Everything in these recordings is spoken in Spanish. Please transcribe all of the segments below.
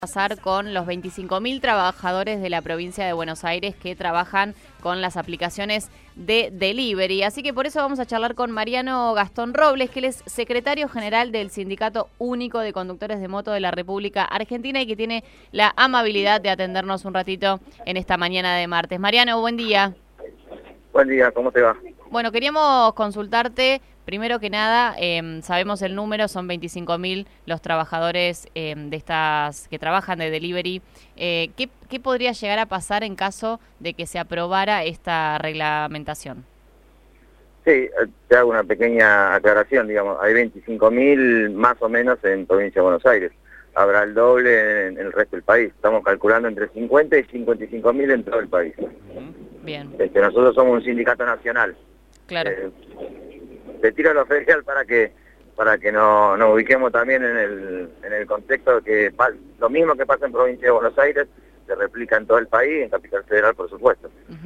Pasar con los 25.000 trabajadores de la provincia de Buenos Aires que trabajan con las aplicaciones de delivery. Así que por eso vamos a charlar con Mariano Gastón Robles, que él es secretario general del Sindicato Único de Conductores de Moto de la República Argentina y que tiene la amabilidad de atendernos un ratito en esta mañana de martes. Mariano, buen día. Buen día, ¿cómo te va? Bueno, queríamos consultarte, primero que nada, sabemos el número, son 25.000 los trabajadores de estas que trabajan de delivery. ¿Qué podría llegar a pasar en caso de que se aprobara esta reglamentación? Sí, te hago una pequeña aclaración, digamos, hay 25.000 más o menos en provincia de Buenos Aires. Habrá el doble en el resto del país. Estamos calculando entre 50 y 55.000 en todo el país. Bien. Nosotros somos un sindicato nacional. Claro. Te tiro lo federal para que nos ubiquemos también en el contexto de que lo mismo que pasa en provincia de Buenos Aires se replica en todo el país, en Capital Federal, por supuesto.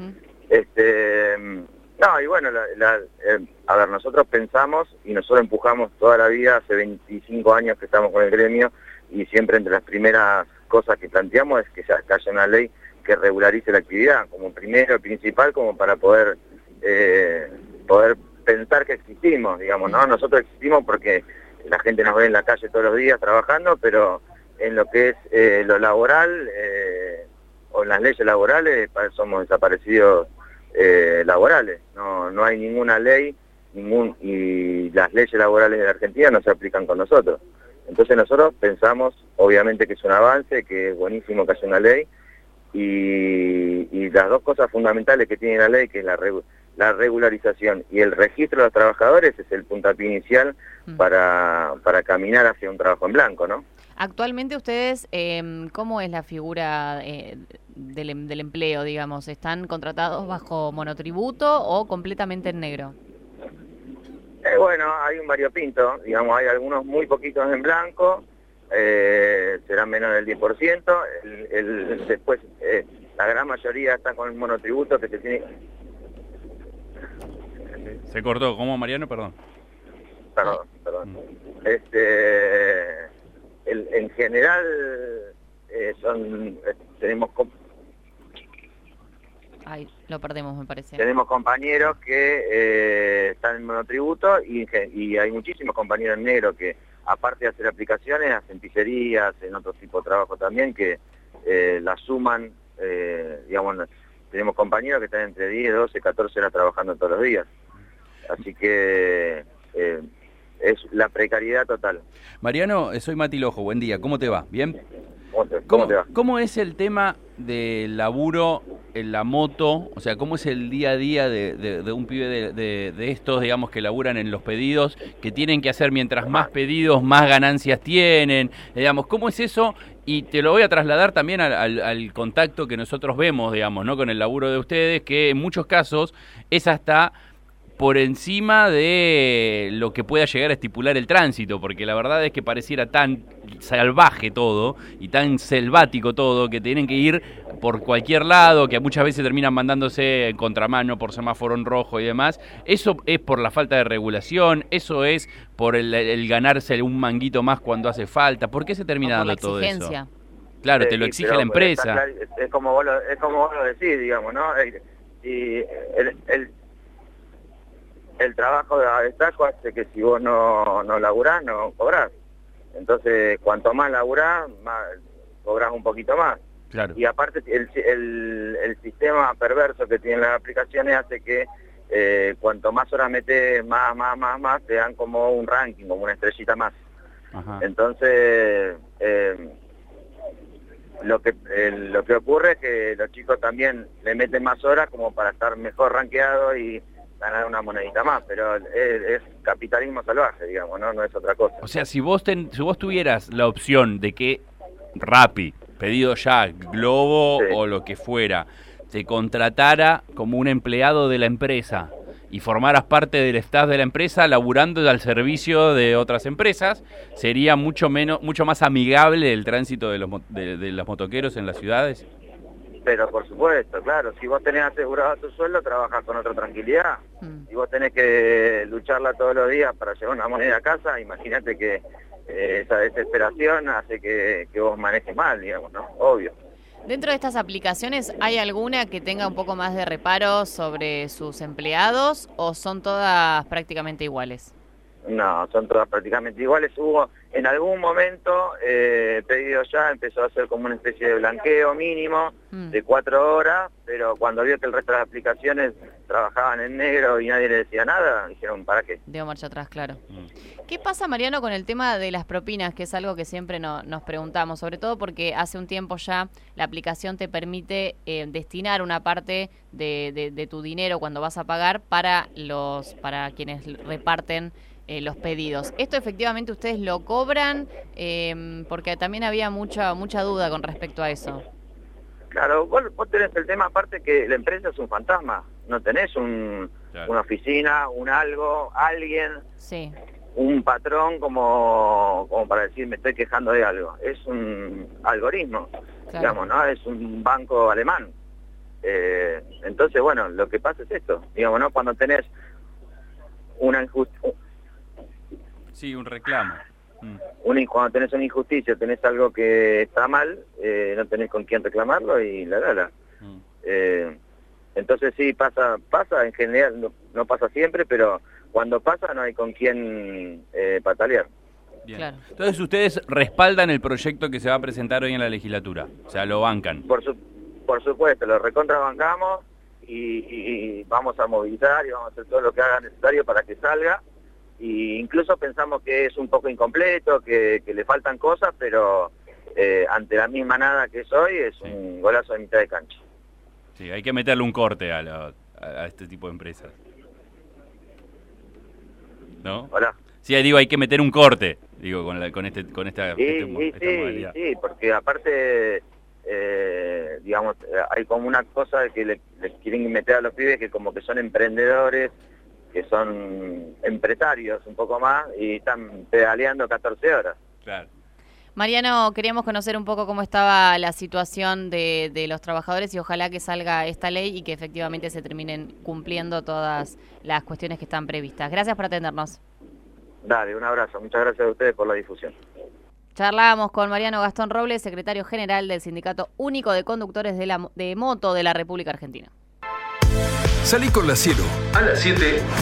No, y bueno, a ver, nosotros pensamos y nosotros empujamos toda la vida, hace 25 años que estamos con el gremio, y siempre entre las primeras cosas que planteamos es que haya una ley que regularice la actividad, como primero, principal, como para poder pensar que existimos, digamos, ¿no? Nosotros existimos porque la gente nos ve en la calle todos los días trabajando, pero en lo que es lo laboral, o en las leyes laborales, somos desaparecidos laborales. No hay ninguna ley, y las leyes laborales de la Argentina no se aplican con nosotros. Entonces nosotros pensamos, obviamente, que es un avance, que es buenísimo que haya una ley, y las dos cosas fundamentales que tiene la ley, que es la regularización y el registro de los trabajadores, es el puntapié inicial para caminar hacia un trabajo en blanco, ¿no? Actualmente ustedes, ¿cómo es la figura del empleo, digamos? ¿Están contratados bajo monotributo o completamente en negro? Bueno, hay un variopinto, digamos, hay algunos muy poquitos en blanco, serán menos del 10%, después la gran mayoría está con el monotributo que se tiene... Se cortó, ¿cómo, Mariano? Perdón. Perdón. En general tenemos... Ay, lo perdemos, me parece. Tenemos compañeros que están en monotributo y hay muchísimos compañeros en negro que, aparte de hacer aplicaciones, hacen pizzerías, hacen otro tipo de trabajo también, que la suman, digamos, tenemos compañeros que están entre 10, 12, 14 horas trabajando todos los días. Así que es la precariedad total. Mariano, soy Mati Lojo, buen día, ¿cómo te va? ¿Bien? ¿Cómo te va? ¿Cómo es el tema del laburo en la moto? O sea, ¿cómo es el día a día de un pibe de estos, digamos, que laburan en los pedidos, que tienen que hacer mientras más pedidos, más ganancias tienen? Digamos, ¿cómo es eso? Y te lo voy a trasladar también al contacto que nosotros vemos, digamos, ¿no? Con el laburo de ustedes, que en muchos casos es hasta por encima de lo que pueda llegar a estipular el tránsito, porque la verdad es que pareciera tan salvaje todo y tan selvático todo, que tienen que ir por cualquier lado, que muchas veces terminan mandándose en contramano por semáforo en rojo y demás. Eso es por la falta de regulación, eso es por el ganarse un manguito más cuando hace falta. ¿Por qué se termina dando todo eso? Claro, te lo exige la empresa. Claro, es como vos lo decís, digamos, ¿no? Y el trabajo de destaco hace que si vos no laburás, no cobrás. Entonces, cuanto más laburás, más cobrás un poquito más. Claro. Y aparte, el sistema perverso que tienen las aplicaciones hace que cuanto más horas metés, más, te dan como un ranking, como una estrellita más. Ajá. Entonces, lo que ocurre es que los chicos también le meten más horas como para estar mejor rankeados y ganar una monedita más, pero es capitalismo salvaje, digamos, no es otra cosa. O sea, si vos tuvieras la opción de que Rappi, Pedido Ya, Globo o lo que fuera, te contratara como un empleado de la empresa y formaras parte del staff de la empresa laburando al servicio de otras empresas, sería mucho más amigable el tránsito de los motoqueros en las ciudades. Pero por supuesto, claro, si vos tenés asegurado tu sueldo, trabajás con otra tranquilidad. Si vos tenés que lucharla todos los días para llevar una moneda a casa, imagínate que esa desesperación hace que vos manejes mal, digamos, ¿no? Obvio. Dentro de estas aplicaciones, ¿hay alguna que tenga un poco más de reparo sobre sus empleados o son todas prácticamente iguales? No, son todas prácticamente iguales. Hubo en algún momento, Pedido Ya empezó a hacer como una especie de blanqueo mínimo de 4 horas, pero cuando vio que el resto de las aplicaciones trabajaban en negro y nadie le decía nada, dijeron, ¿para qué? Dio marcha atrás, claro. ¿Qué pasa, Mariano, con el tema de las propinas, que es algo que siempre nos preguntamos, sobre todo porque hace un tiempo ya la aplicación te permite destinar una parte de tu dinero cuando vas a pagar para quienes reparten los pedidos? ¿Esto efectivamente ustedes lo cobran? Porque también había mucha duda con respecto a eso. Claro, vos tenés el tema aparte que la empresa es un fantasma, no tenés una oficina, alguien, sí, un patrón como para decir me estoy quejando de algo. Es un algoritmo, claro, digamos, ¿no? Es un banco alemán. Entonces, bueno, lo que pasa es esto, digamos, ¿no? Cuando tenés una injusticia... Sí, un reclamo. Cuando tenés una injusticia, tenés algo que está mal, no tenés con quién reclamarlo y la gala. Entonces sí, pasa en general, no pasa siempre, pero cuando pasa no hay con quién patalear. Bien. Claro. Entonces ustedes respaldan el proyecto que se va a presentar hoy en la legislatura, o sea, lo bancan. Por supuesto, lo recontrabancamos y vamos a movilizar y vamos a hacer todo lo que haga necesario para que salga. Y incluso pensamos que es un poco incompleto, que le faltan cosas, pero ante la misma nada que es hoy, es un golazo de mitad de cancha. Sí, hay que meterle un corte a este tipo de empresas, ¿no? Hola. Sí, digo, hay que meter un corte, digo, con esta modalidad. Sí, porque aparte, digamos, hay como una cosa de que le quieren meter a los pibes que como que son emprendedores, que son empresarios un poco más y están pedaleando 14 horas. Claro. Mariano, queríamos conocer un poco cómo estaba la situación de los trabajadores y ojalá que salga esta ley y que efectivamente se terminen cumpliendo todas las cuestiones que están previstas. Gracias por atendernos. Dale, un abrazo. Muchas gracias a ustedes por la difusión. Charlábamos con Mariano Gastón Robles, secretario general del Sindicato Único de Conductores de Moto de la República Argentina. Salí con la Cielo a las 7